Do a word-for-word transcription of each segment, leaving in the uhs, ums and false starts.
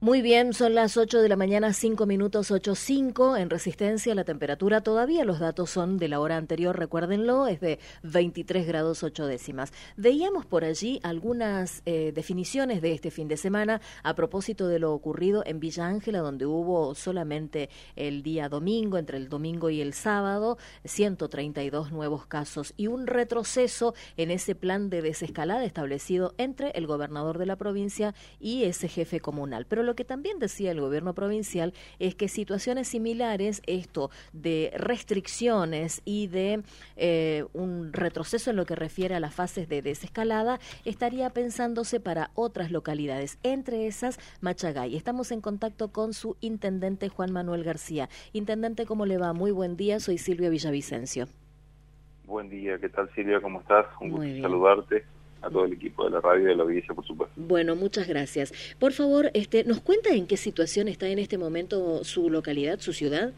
Muy bien, son las ocho de la mañana, cinco minutos, ocho cinco. En Resistencia la temperatura todavía, los datos son de la hora anterior, recuérdenlo, es de veintitrés grados ocho décimas. Veíamos por allí algunas eh, definiciones de este fin de semana a propósito de lo ocurrido en Villa Ángela, donde hubo solamente el día domingo, entre el domingo y el sábado, ciento treinta y dos nuevos casos y un retroceso en ese plan de desescalada establecido entre el gobernador de la provincia y ese jefe comunal. Pero lo Lo que también decía el gobierno provincial es que situaciones similares, esto de restricciones y de eh, un retroceso en lo que refiere a las fases de desescalada, estaría pensándose para otras localidades, entre esas Machagay. Estamos en contacto con su intendente Juan Manuel García. Intendente, ¿cómo le va? Muy buen día, soy Silvia Villavicencio. Buen día, ¿qué tal Silvia? ¿Cómo estás? Un Muy gusto bien. saludarte. A todo el equipo de la radio y de la audiencia, por supuesto. Bueno, muchas gracias. Por favor, este, ¿nos cuenta en qué situación está en este momento su localidad, su ciudad?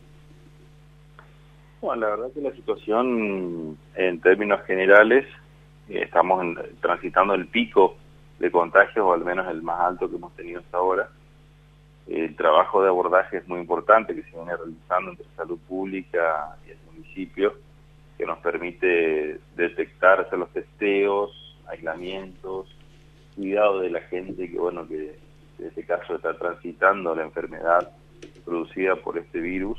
Bueno, la verdad que la situación, en términos generales, eh, estamos en, transitando el pico de contagios, o al menos el más alto que hemos tenido hasta ahora. El trabajo de abordaje es muy importante que se viene realizando entre salud pública y el municipio, que nos permite detectar, hacer los testeos, aislamientos, cuidado de la gente que, bueno, que en este caso está transitando la enfermedad producida por este virus.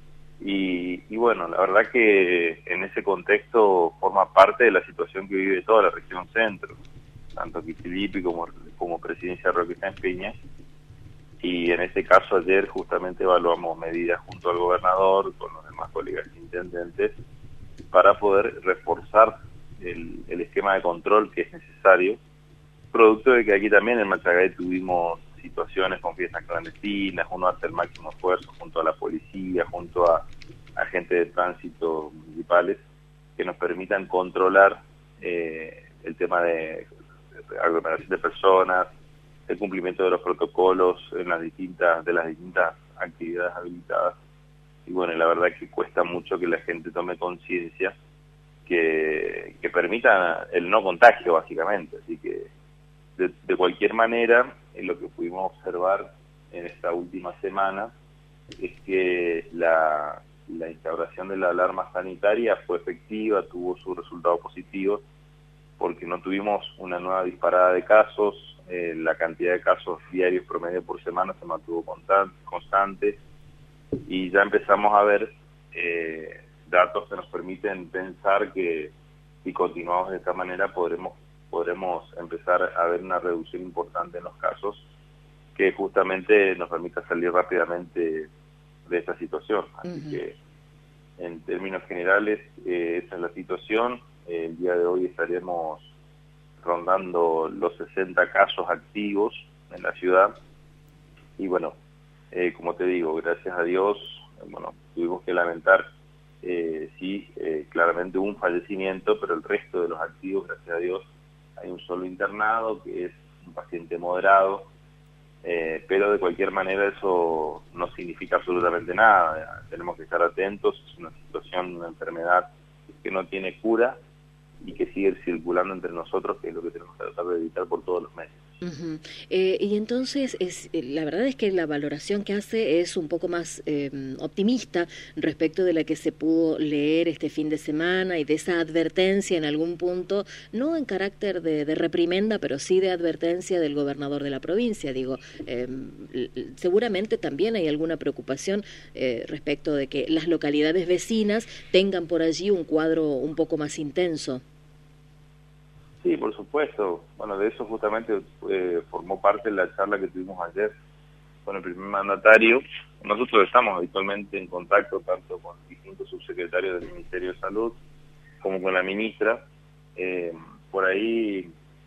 Y, y bueno, la verdad que en ese contexto forma parte de la situación que vive toda la región centro, tanto Quitilipi como, como Presidencia Roque Sáenz Peña. Y en este caso ayer justamente evaluamos medidas junto al gobernador, con los demás colegas intendentes, para poder reforzar El, el esquema de control que es necesario, producto de que aquí también en Machagay tuvimos situaciones con fiestas clandestinas. Uno hace el máximo esfuerzo junto a la policía, junto a agentes de tránsito municipales, que nos permitan controlar eh, el tema de, de aglomeración de personas, el cumplimiento de los protocolos en las distintas, de las distintas actividades habilitadas. Y bueno, la verdad que cuesta mucho que la gente tome conciencia Que, que permita el no contagio, básicamente. Así que, de, de cualquier manera, en lo que pudimos observar en esta última semana es que la, la instauración de la alarma sanitaria fue efectiva, tuvo sus resultados positivos, porque no tuvimos una nueva disparada de casos. Eh, la cantidad de casos diarios promedio por semana se mantuvo constante, constante y ya empezamos a ver eh, datos que nos permiten pensar que si continuamos de esta manera podremos podremos empezar a ver una reducción importante en los casos, que justamente nos permita salir rápidamente de esta situación. Así uh-huh. que en términos generales eh, esa es la situación. Eh, el día de hoy estaremos rondando los sesenta casos activos en la ciudad y bueno, eh, como te digo, gracias a Dios, bueno, tuvimos que lamentar Eh, sí, eh, claramente un fallecimiento, pero el resto de los activos, gracias a Dios, hay un solo internado que es un paciente moderado, eh, pero de cualquier manera eso no significa absolutamente nada. Tenemos que estar atentos, es una situación, una enfermedad que no tiene cura y que sigue circulando entre nosotros, que es lo que tenemos que tratar de evitar por todos los medios. Uh-huh. Eh, y entonces, es, la verdad es que la valoración que hace es un poco más eh, optimista respecto de la que se pudo leer este fin de semana y de esa advertencia en algún punto, no en carácter de, de reprimenda, pero sí de advertencia del gobernador de la provincia. Digo, eh, seguramente también hay alguna preocupación eh, respecto de que las localidades vecinas tengan por allí un cuadro un poco más intenso. Sí, por supuesto. Bueno, de eso justamente eh, formó parte de la charla que tuvimos ayer con el primer mandatario. Nosotros estamos habitualmente en contacto tanto con distintos subsecretarios del Ministerio de Salud como con la ministra. Eh, por ahí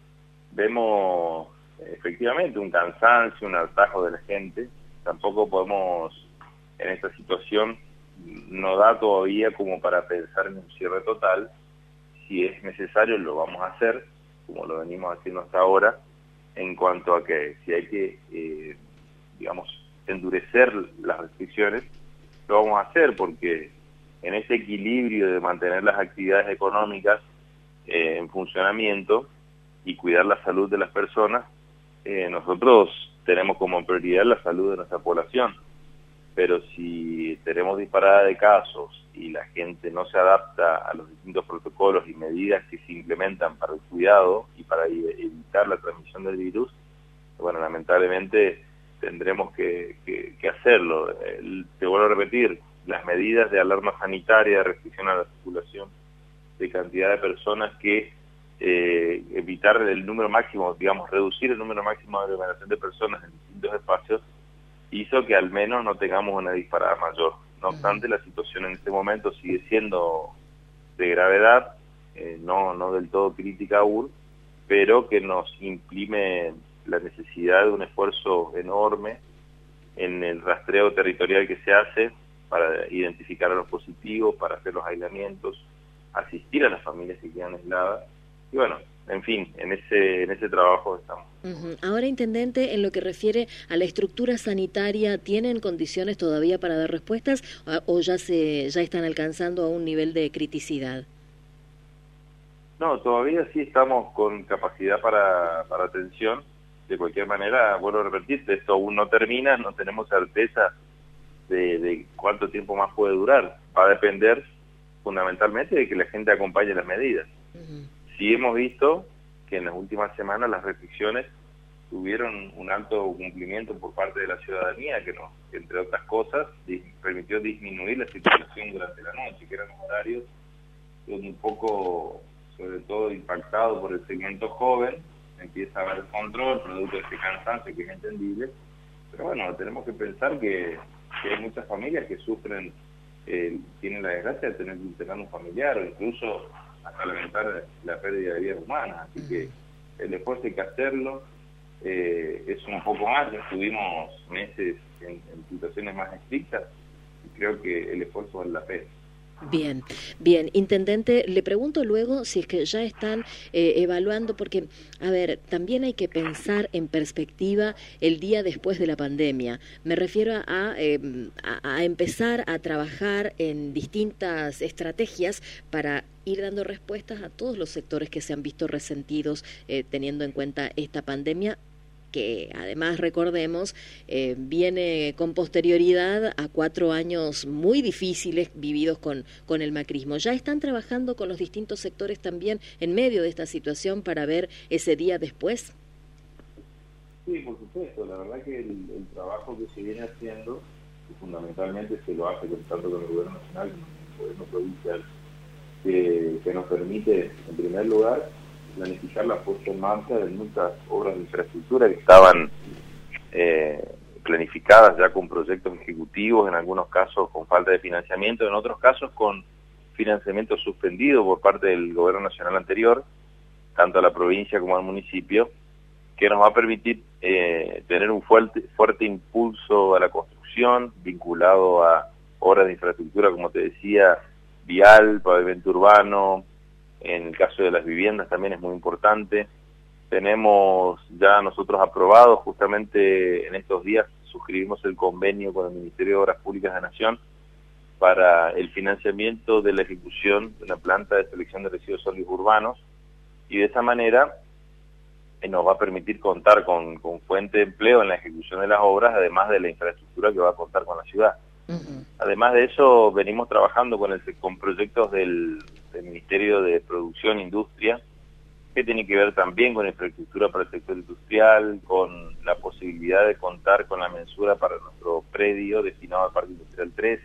vemos efectivamente un cansancio, un hartazgo de la gente. Tampoco podemos, en esta situación, no da todavía como para pensar en un cierre total. Si es necesario, lo vamos a hacer, como lo venimos haciendo hasta ahora, en cuanto a que si hay que, eh, digamos, endurecer las restricciones, lo vamos a hacer, porque en ese equilibrio de mantener las actividades económicas eh, en funcionamiento y cuidar la salud de las personas, eh, nosotros tenemos como prioridad la salud de nuestra población. Pero si tenemos disparada de casos y la gente no se adapta a los distintos protocolos y medidas que se implementan para el cuidado y para evitar la transmisión del virus, bueno, lamentablemente tendremos que, que, que hacerlo. El, te vuelvo a repetir, las medidas de alarma sanitaria, de restricción a la circulación, de cantidad de personas que eh, evitar el número máximo, digamos, reducir el número máximo de aglomeración de personas en distintos espacios, hizo que al menos no tengamos una disparada mayor. No obstante, la situación en este momento sigue siendo de gravedad, eh, no, no del todo crítica aún, pero que nos imprime la necesidad de un esfuerzo enorme en el rastreo territorial que se hace para identificar a los positivos, para hacer los aislamientos, asistir a las familias que quedan aisladas, y bueno, en fin, en ese en ese trabajo estamos. Uh-huh. Ahora, Intendente, en lo que refiere a la estructura sanitaria, ¿tienen condiciones todavía para dar respuestas o ya se ya están alcanzando a un nivel de criticidad? No, todavía sí estamos con capacidad para, para atención. De cualquier manera, vuelvo a repetirte, esto aún no termina, no tenemos certeza de, de cuánto tiempo más puede durar. Va a depender fundamentalmente de que la gente acompañe las medidas. Uh-huh. Sí hemos visto que en las últimas semanas las restricciones tuvieron un alto cumplimiento por parte de la ciudadanía, que, nos, que entre otras cosas dis, permitió disminuir la circulación durante la noche, que eran horarios un poco, sobre todo, impactado por el segmento joven. Empieza a haber control, producto de este cansancio que es entendible, pero bueno, tenemos que pensar que, que hay muchas familias que sufren, eh, tienen la desgracia de tener que internar un familiar o incluso hasta lamentar la pérdida de vidas humanas, así que el esfuerzo hay que hacerlo, eh, es un poco más, ya estuvimos meses en, en situaciones más estrictas y creo que el esfuerzo vale la pena. Bien, bien. Intendente, le pregunto luego si es que ya están eh, evaluando, porque, a ver, también hay que pensar en perspectiva el día después de la pandemia. Me refiero a, eh, a, a empezar a trabajar en distintas estrategias para ir dando respuestas a todos los sectores que se han visto resentidos eh, teniendo en cuenta esta pandemia, que además, recordemos, eh, viene con posterioridad a cuatro años muy difíciles vividos con, con el macrismo. ¿Ya están trabajando con los distintos sectores también en medio de esta situación para ver ese día después? Sí, por supuesto. La verdad que el, el trabajo que se viene haciendo, que fundamentalmente se lo hace tanto con el Gobierno Nacional como con el Gobierno Provincial, que, que nos permite, en primer lugar, planificar la puesta en marcha de muchas obras de infraestructura que estaban eh, planificadas ya con proyectos ejecutivos, en algunos casos con falta de financiamiento, en otros casos con financiamiento suspendido por parte del Gobierno Nacional anterior, tanto a la provincia como al municipio, que nos va a permitir eh, tener un fuerte, fuerte impulso a la construcción, vinculado a obras de infraestructura, como te decía, vial, pavimento urbano. En el caso de las viviendas también es muy importante. Tenemos ya nosotros aprobado, justamente en estos días suscribimos el convenio con el Ministerio de Obras Públicas de la Nación para el financiamiento de la ejecución de una planta de selección de residuos sólidos urbanos, y de esa manera eh, nos va a permitir contar con, con fuente de empleo en la ejecución de las obras, además de la infraestructura que va a contar con la ciudad. Uh-huh. Además de eso, venimos trabajando con, el, con proyectos del, del Ministerio de Producción e Industria, que tiene que ver también con infraestructura para el sector industrial, con la posibilidad de contar con la mensura para nuestro predio destinado al Parque Industrial tres,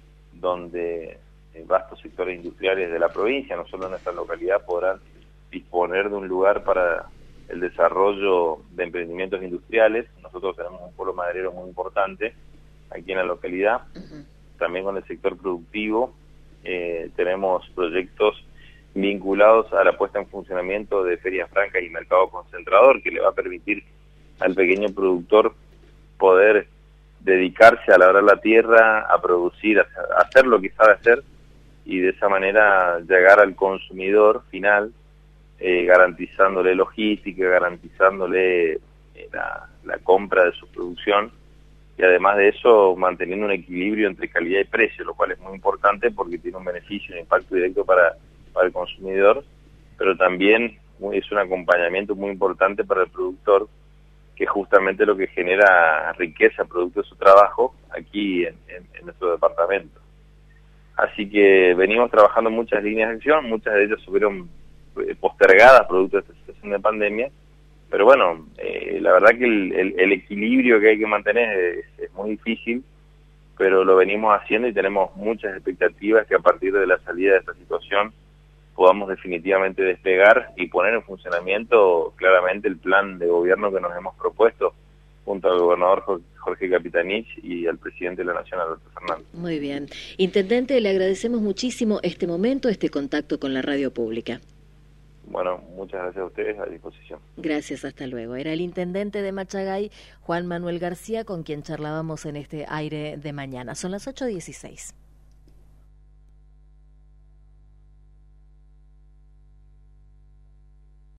donde vastos sectores industriales de la provincia, no solo en nuestra localidad, podrán disponer de un lugar para el desarrollo de emprendimientos industriales. Nosotros tenemos un polo maderero muy importante aquí en la localidad. Uh-huh. También con el sector productivo eh, tenemos proyectos vinculados a la puesta en funcionamiento de ferias francas y mercado concentrador, que le va a permitir al pequeño productor poder dedicarse a labrar la tierra, a producir, a hacer lo que sabe hacer, y de esa manera llegar al consumidor final, eh, garantizándole logística, garantizándole eh, la, la compra de su producción, y además de eso manteniendo un equilibrio entre calidad y precio, lo cual es muy importante porque tiene un beneficio, un impacto directo para, para el consumidor, pero también es un acompañamiento muy importante para el productor, que justamente lo que genera riqueza producto de su trabajo aquí en, en, en nuestro departamento. Así que venimos trabajando muchas líneas de acción, muchas de ellas estuvieron postergadas producto de esta situación de pandemia, pero bueno, eh, la verdad que el, el, el equilibrio que hay que mantener es, es muy difícil, pero lo venimos haciendo y tenemos muchas expectativas que a partir de la salida de esta situación podamos definitivamente despegar y poner en funcionamiento claramente el plan de gobierno que nos hemos propuesto junto al gobernador Jorge Capitanich y al presidente de la Nación, Alberto Fernández. Muy bien. Intendente, le agradecemos muchísimo este momento, este contacto con la radio pública. Bueno, muchas gracias a ustedes, a disposición. Gracias, hasta luego. Era el intendente de Machagay, Juan Manuel García, con quien charlábamos en este aire de mañana. Son las ocho dieciséis.